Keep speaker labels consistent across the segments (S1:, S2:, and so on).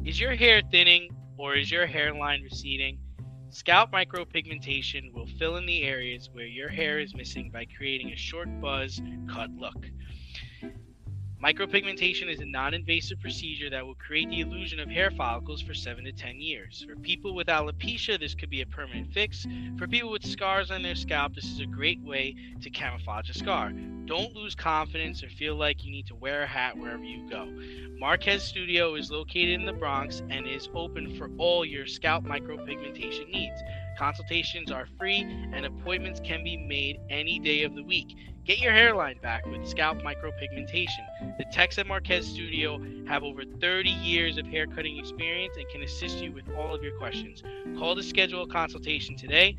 S1: Is your hair thinning or is your hairline receding? Scalp micropigmentation will fill in the areas where your hair is missing by creating a short buzz cut look. Micropigmentation is a non-invasive procedure that will create the illusion of hair follicles for 7 to 10 years. For people with alopecia, this could be a permanent fix. For people with scars on their scalp, this is a great way to camouflage a scar. Don't lose confidence or feel like you need to wear a hat wherever you go. Marquez Studio is located in the Bronx and is open for all your scalp micropigmentation needs. Consultations are free and appointments can be made any day of the week. Get your hairline back with scalp micropigmentation. The techs at Marquez Studio have over 30 years of hair cutting experience and can assist you with all of your questions. Call to schedule a consultation today,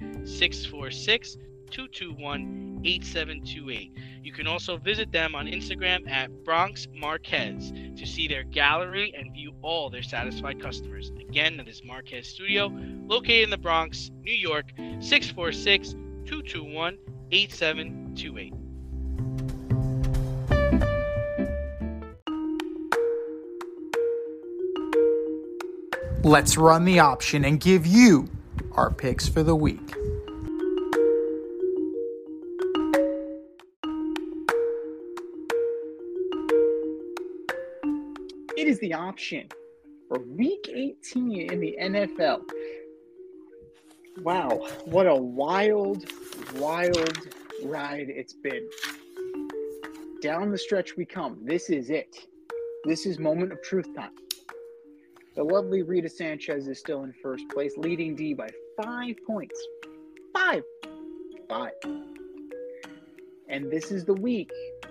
S1: 646-221-8728. You can also visit them on Instagram at Bronx Marquez to see their gallery and view all their satisfied customers. Again, that is Marquez Studio, located in the Bronx, New York, 646-221-8728.
S2: Let's run the option and give you our picks for the week.
S3: It is the option for Week 18 in the NFL. Wow, what a wild ride it's been. Down the stretch we come. This is it. This is moment of truth time. The lovely Rita Sanchez is still in first place, leading D by 5 points. Five. And this is the week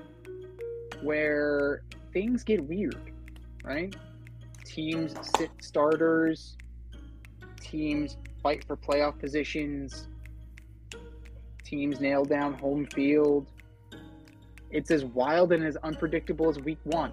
S3: where things get weird, right? Teams sit starters. Teams fight for playoff positions. Teams nail down home field. It's as wild and as unpredictable as week 1.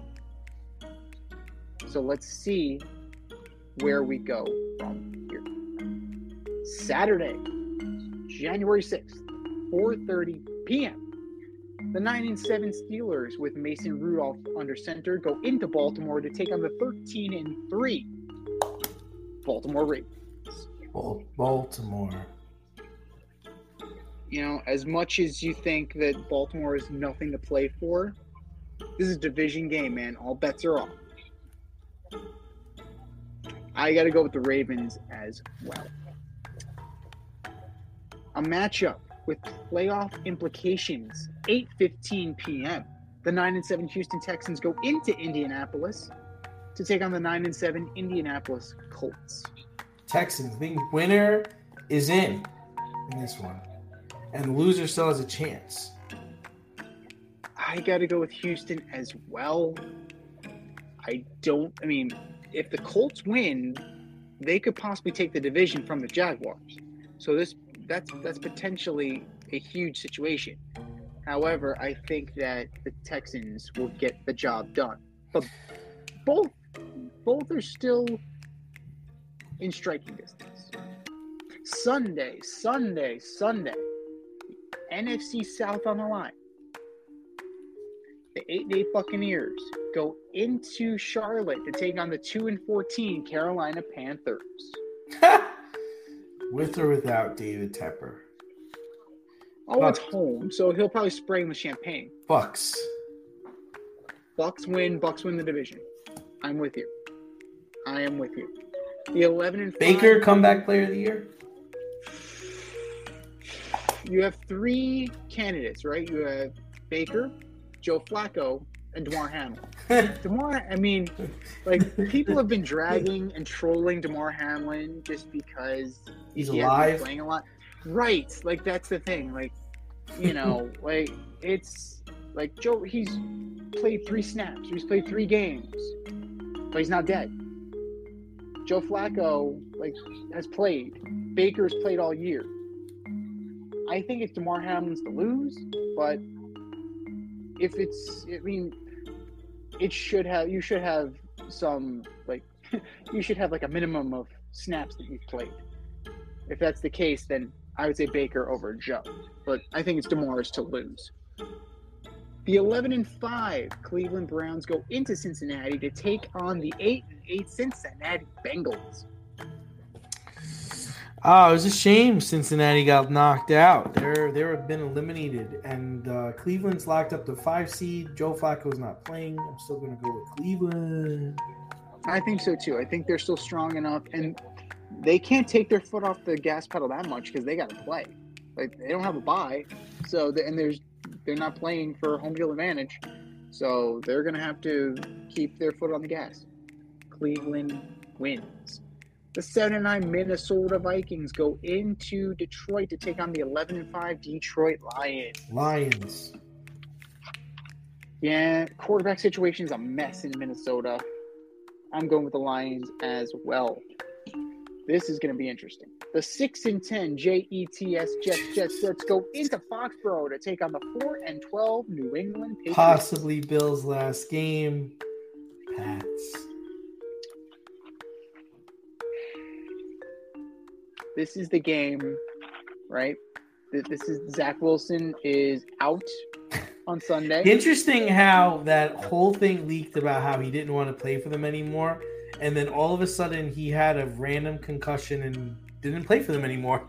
S3: So let's see where we go from here. Saturday, January 6th, 4:30 p.m. The 9-7 Steelers with Mason Rudolph under center go into Baltimore to take on the 13-3 Baltimore Ravens.
S4: Baltimore.
S3: You know, as much as you think that Baltimore is nothing to play for, this is a division game, man. All bets are off. I got to go with the Ravens as well. A matchup with playoff implications, 8:15 p.m. The 9-7 Houston Texans go into Indianapolis to take on the 9-7 Indianapolis Colts.
S4: Texans, the winner is in this one. And the loser still has a chance.
S3: I got to go with Houston as well. If the Colts win, they could possibly take the division from the Jaguars. So that's potentially a huge situation. However, I think that the Texans will get the job done. But both are still in striking distance. Sunday. NFC South on the line. The 8-8 Buccaneers go into Charlotte to take on the 2-14 Carolina Panthers.
S4: With or without David Tepper?
S3: It's home, so he'll probably spray him with champagne.
S4: Bucks
S3: win the division. I'm with you. I am with you. The 11-5
S4: Baker comeback player of the year?
S3: You have 3 candidates, right? You have Baker, Joe Flacco, and Damar Hamlin. People have been dragging and trolling Damar Hamlin just because
S4: he's
S3: he
S4: alive,
S3: has been playing a lot. Right. That's the thing. It's like Joe, he's played 3 snaps. He's played 3 games. But he's not dead. Joe Flacco, has played. Baker's played all year. I think it's Damar Hamlin's to lose, but you should have some, you should have a minimum of snaps that you've played. If that's the case, then I would say Baker over Joe, but I think it's Damar's to lose. The 11-5 Cleveland Browns go into Cincinnati to take on the 8-8 Cincinnati Bengals.
S4: Oh, it was a shame Cincinnati got knocked out. They're been eliminated, and Cleveland's locked up the 5 seed. Joe Flacco's not playing. I'm still going to go with Cleveland.
S3: I think so too. I think they're still strong enough, and they can't take their foot off the gas pedal that much because they got to play. Like, they don't have a bye, so they're not playing for home field advantage, so they're going to have to keep their foot on the gas. Cleveland wins. The 7-9 Minnesota Vikings go into Detroit to take on the 11-5 Detroit Lions. Yeah, quarterback situation is a mess in Minnesota. I'm going with the Lions as well. This is going to be interesting. The 6-10 Jets go into Foxborough to take on the 4-12 New England Patriots.
S4: Possibly Bills' last game. Pats.
S3: This is the game, right? This is Zach Wilson is out on Sunday.
S4: Interesting how that whole thing leaked about how he didn't want to play for them anymore, and then all of a sudden he had a random concussion and didn't play for them anymore.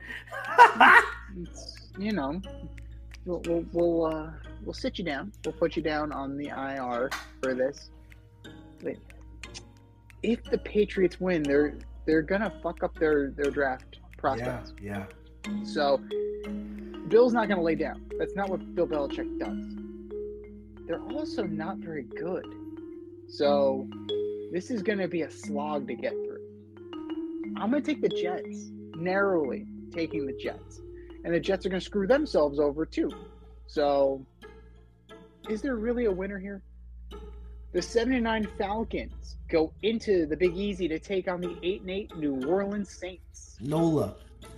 S3: You know, we'll sit you down. We'll put you down on the IR for this. But if the Patriots win, they're gonna fuck up their draft prospects.
S4: Yeah.
S3: So Bill's not gonna lay down. That's not what Bill Belichick does. They're also not very good. So this is gonna be a slog to get through. I'm gonna take the Jets. Narrowly taking the Jets. And the Jets are gonna screw themselves over too. So is there really a winner here? The 7-9 Falcons go into the Big Easy to take on the 8-8 New Orleans Saints.
S4: NOLA.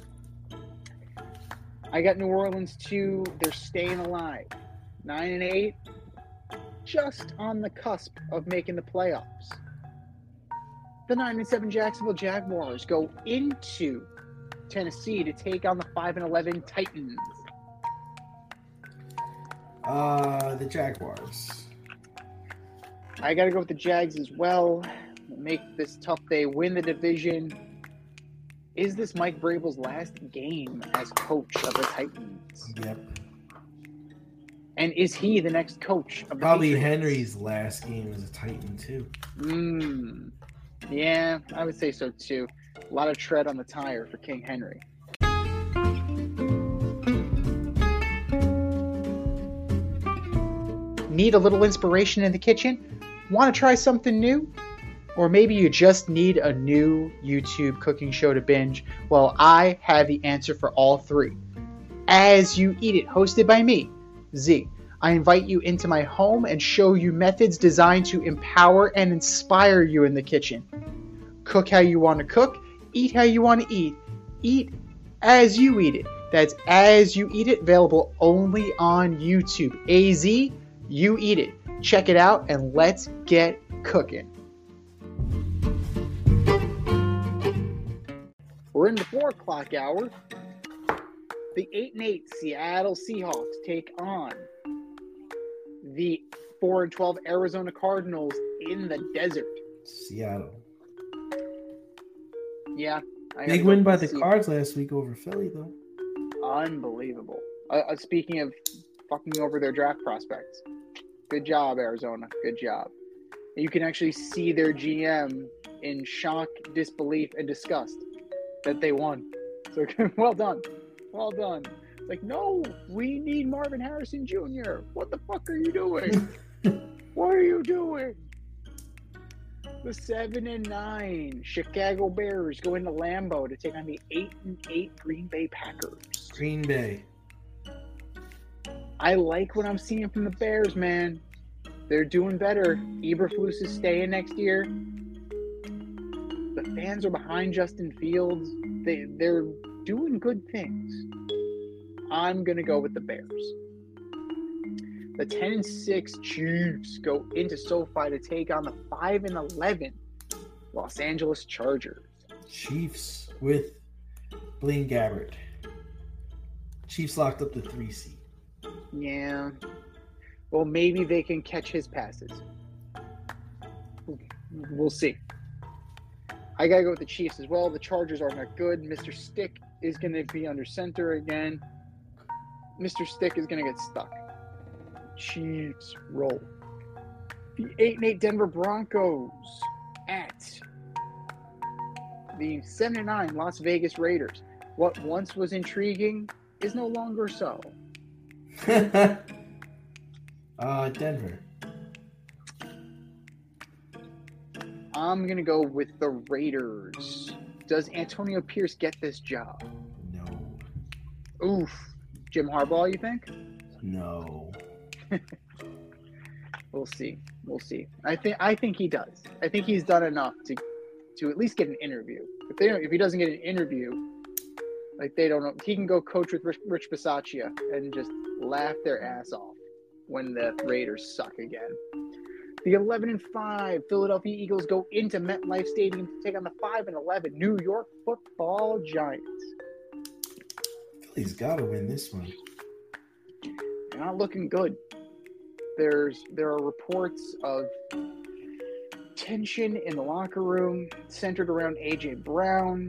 S3: I got New Orleans too. They're staying alive. 9-8, just on the cusp of making the playoffs. The 9-7 Jacksonville Jaguars go into Tennessee to take on the 5-11 Titans.
S4: The Jaguars.
S3: I got to go with the Jags as well. Make this tough. They win the division. Is this Mike Vrabel's last game as coach of the Titans?
S4: Yep.
S3: And is he the next coach of the
S4: Probably
S3: Patriots?
S4: Henry's last game as a Titan, too.
S3: Yeah, I would say so, too. A lot of tread on the tire for King Henry. Need a little inspiration in the kitchen? Want to try something new? Or maybe you just need a new YouTube cooking show to binge? Well, I have the answer for all three. As You Eat It, hosted by me, Z. I invite you into my home and show you methods designed to empower and inspire you in the kitchen. Cook how you want to cook, eat how you want to eat as you eat it. That's As You Eat It, available only on YouTube. AZ, You Eat It. Check it out and let's get cooking. We're in the 4 o'clock hour. The 8-8 Seattle Seahawks take on the 4-12 Arizona Cardinals in the desert.
S4: Seattle.
S3: Yeah.
S4: Big win by the Cards last week over Philly, though.
S3: Unbelievable. Speaking of fucking over their draft prospects. Good job, Arizona. Good job. You can actually see their GM in shock, disbelief, and disgust that they won. So, well done. Well done. Like, no, we need Marvin Harrison Jr. What the fuck are you doing? What are you doing? The 7-9 Chicago Bears go into Lambeau to take on the 8-8 Green Bay Packers.
S4: Green Bay.
S3: I like what I'm seeing from the Bears, man. They're doing better. Eberflus is staying next year. The fans are behind Justin Fields. They're doing good things. I'm going to go with the Bears. The 10-6 Chiefs go into SoFi to take on the 5-11 Los Angeles Chargers.
S4: Chiefs with Blaine Gabbert. Chiefs locked up the 3 seed.
S3: Yeah. Well, maybe they can catch his passes. We'll see. I got to go with the Chiefs as well. The Chargers are not good. Mr. Stick is going to be under center again. Mr. Stick is going to get stuck. Chiefs roll. The 8-8 Denver Broncos at the 7-9 Las Vegas Raiders. What once was intriguing is no longer so.
S4: Denver.
S3: I'm going to go with the Raiders. Does Antonio Pierce get this job?
S4: No.
S3: Oof. Jim Harbaugh, you think?
S4: No.
S3: We'll see. I think he does. I think he's done enough to at least get an interview. If he doesn't get an interview, like they don't know, he can go coach with Rich Bisaccia and just laugh their ass off when the Raiders suck again. The 11-5 Philadelphia Eagles go into MetLife Stadium to take on the 5-11 New York Football Giants.
S4: Philly's got to win this one.
S3: They're not looking good. There are reports of tension in the locker room centered around A.J. Brown.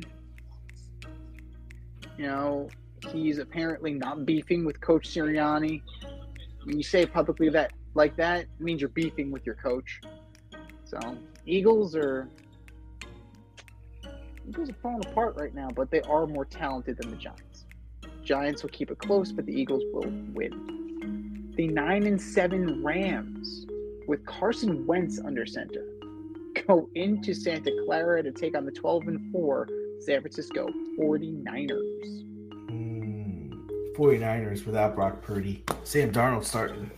S3: You know, he's apparently not beefing with Coach Sirianni. When you say publicly that like that, it means you're beefing with your coach. So, Eagles are falling apart right now, but they are more talented than the Giants. Giants will keep it close, but the Eagles will win. The 9-7 Rams, with Carson Wentz under center, go into Santa Clara to take on the 12-4 San Francisco 49ers.
S4: 49ers without Brock Purdy. Sam Darnold starting.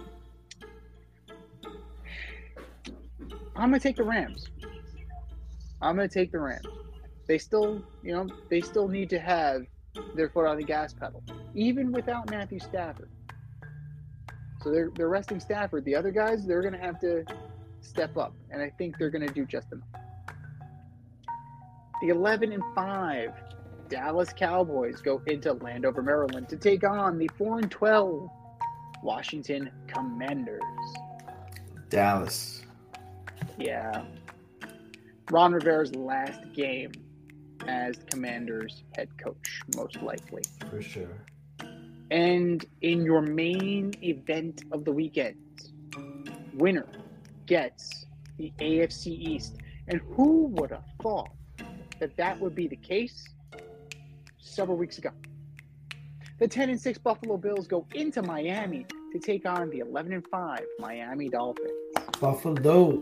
S3: I'm going to take the Rams. They still need to have their foot on the gas pedal, even without Matthew Stafford. So they're resting Stafford. The other guys, they're going to have to step up, and I think they're going to do just enough. The 11-5 Dallas Cowboys go into Landover, Maryland to take on the 4-12 Washington Commanders.
S4: Dallas.
S3: Yeah. Ron Rivera's last game as Commanders head coach, most likely.
S4: For sure.
S3: And in your main event of the weekend, winner gets the AFC East. And who would have thought that would be the case several weeks ago? The 10-6 Buffalo Bills go into Miami to take on the 11-5 Miami Dolphins.
S4: Buffalo.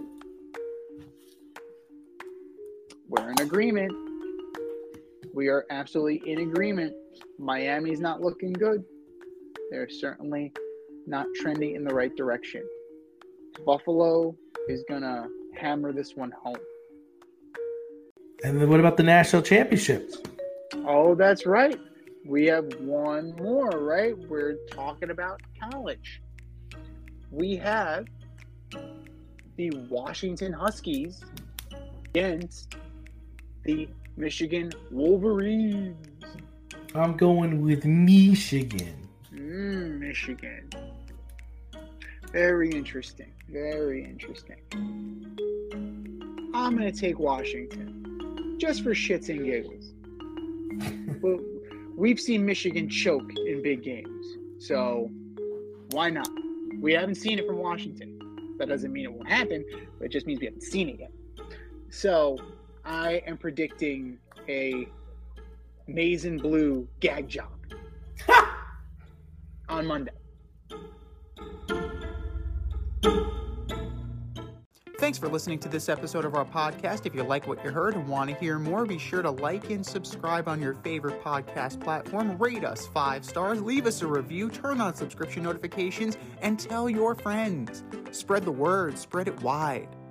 S3: We're in agreement. We are absolutely in agreement. Miami's not looking good. They're certainly not trending in the right direction. Buffalo is going to hammer this one home.
S4: And then what about the national championship?
S3: Oh, that's right. We have one more, right? We're talking about college. We have the Washington Huskies against the Michigan Wolverines.
S4: I'm going with Michigan.
S3: Michigan. Very interesting. I'm going to take Washington just for shits and giggles. Well, we've seen Michigan choke in big games, so why not? We haven't seen it from Washington. That doesn't mean it won't happen, but it just means we haven't seen it yet. So I am predicting a maize and blue gag job on Monday.
S2: Thanks for listening to this episode of our podcast. If you like what you heard and want to hear more, be sure to like and subscribe on your favorite podcast platform. Rate us 5 stars, leave us a review, turn on subscription notifications, and tell your friends. Spread the word, spread it wide.